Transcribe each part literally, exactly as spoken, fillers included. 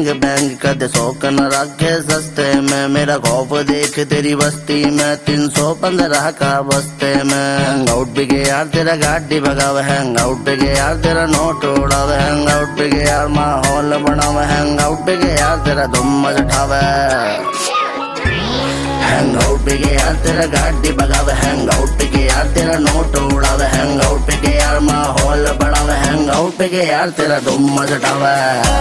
Gang bang कद शौक न रखे सस्ते में, मेरा खौफ देख तेरी बस्ती में, तीन सौ पंद्रह का बस्ते में। हैंग आउट पे के यार तेरा गाड़ी भगाव, हैंग आउट पे के यार तेरा नोट उड़ावे, हैंग आउट पे के यार माहौल बनावे, हैंग आउट पे के यार तेरा धुम उठावे। हैंग आउट पे के यार तेरा गाड़ी भगावे, हैंग आउट पे के यार तेरा नोट उड़ावे, हैंग आउट पे के यार माहौल बनावे, हैंग आउट पे के यार तेरा धुम मचावे।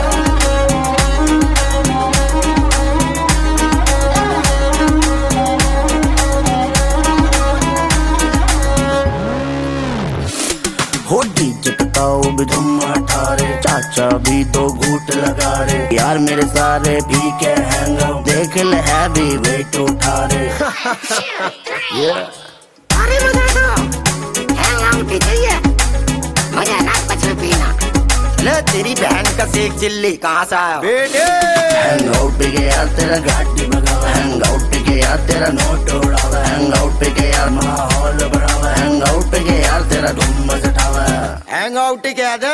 हो डीजे बताओ भी धुम अठारे, चाचा भी दो घूट लगा रे, यार मेरे सारे फीके हैंग आउट देख ले हैवी वेट उठा रे। अरे मजा तो हैंग आउट ही चाहिए, मजा ना कुछ पीना। ले तेरी बहन का सेक चिल्ली कहाँ से आया बेटे। हैंग आउट पे के यार तेरा गाड़ी भगावा, हैंग आउट पे के यार तेरा नोट उड़ावा, हैंग आउट पे के यार माहौल बढ़ावा, हैंग आउट पे के यार तेरा धुम मचावा। हैंग आउट क्या दे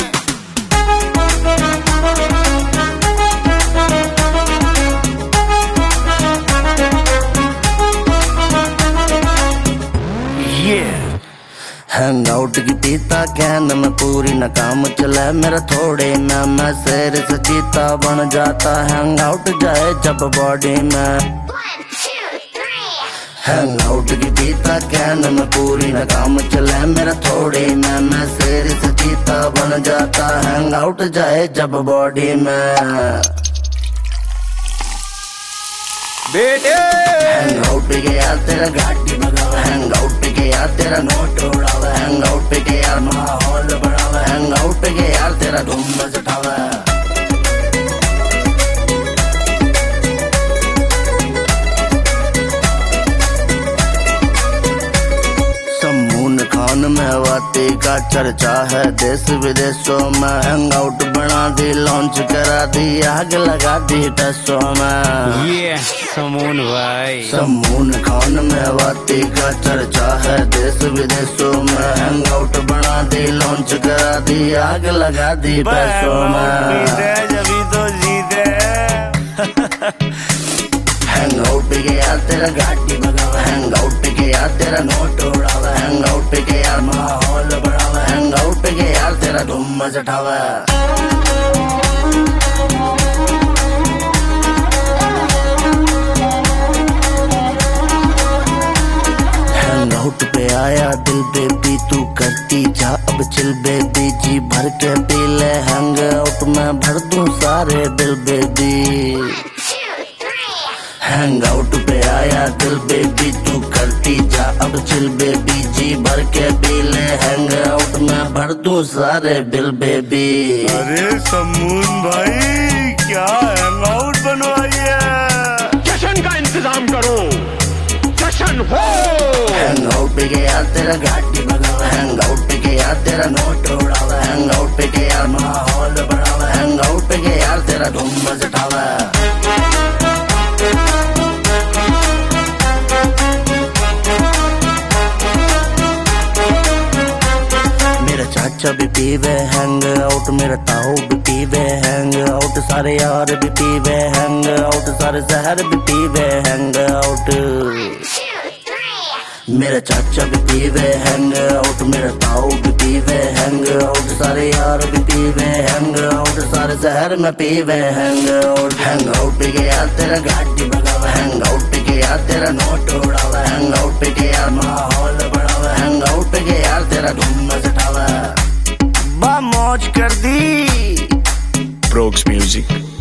हैंग आउट की पीता कैन में पूरी न काम चला मेरा थोड़े में, मैं शेर से चीता बन जाता, हैंग आउट जाए जब बॉडी में। हैंग आउट की पीता कैन में पूरी न काम चला मेरा थोड़े में, मैं शेर से चीता बन जाता, हैंग आउट जाए जब बॉडी में। बेटे हैंग आउट पे के यार तेरा गाड़ी भगावा, हैंग आउट पे के यार तेरा नोट उड़ावा, हैंग आउट पे के यार माहौल बढ़ावा, हैंग आउट पे के यार तेरा धुम मचावा। समून खान में वाती का चर्चा है देश विदेशों में, हैंग आउट बना दी लॉन्च करा दी आग लगा दी टसों में। ये समून भाई समून खान में वाती का चर्चा है देश विदेशों में, हैंग आउट बना दी लॉन्च करा दी आग लगा दी पैसों में। जभी तो जीते। हैंग आउट पे के यार तेरा गाड़ी भगावा, हैंग आउट पे के यार तेरा नोट उड़ावा, हैंग आउट पे के यार माहौल बढ़ावा, हैंग आउट पे के यार तेरा धुम मचावा। हैंग आउट पे आया दिल बेबी तू करती जा अब चिल बेबी, जी भर के पी ले हैंग आउट में भर दूं सारे दिल बेबी। हैंग आउट पे आया दिल बेबी तू करती जा अब चिल बेबी, जी भर के पी ले हैंग आउट में भर दूं सारे बिल बेबी। अरे समून भाई क्या हैंग आउट बनवाई है, जश्न का इंतजाम करो, जश्न हो। हैंग आउट पे के यार तेरा गाड़ी भगावा, हैंग आउट पे के यार तेरा नोट उड़ावा, हैंग आउट पे के यार माहौल बढ़ावा, हैंग आउट पे के यार तेरा धुम मचावा। मेरा चाचा भी पीवे हैंग आउट, मेरा ताऊ भी पीवे हैंग आउट, सारे यार भी पीवे हैंग आउट, सारे शहर भी पीवे हैंग आउट। मेरा चाचा भी पीवे हैंग आउट, मेरा ताऊ भी पीवे हैंग आउट, सारे यार भी पीवे हैंग आउट, सारे शहर में पीवे हैंग आउट। हैंग आउट पे के यार तेरा गाड़ी भगावा, हैंग आउट पे के यार तेरा नोट उड़ावा, हैंग आउट पे के यार माहौल बढ़ावा, हैंग आउट पे के यार तेरा धुम मचावा। बा मौज कर दी Prox Music।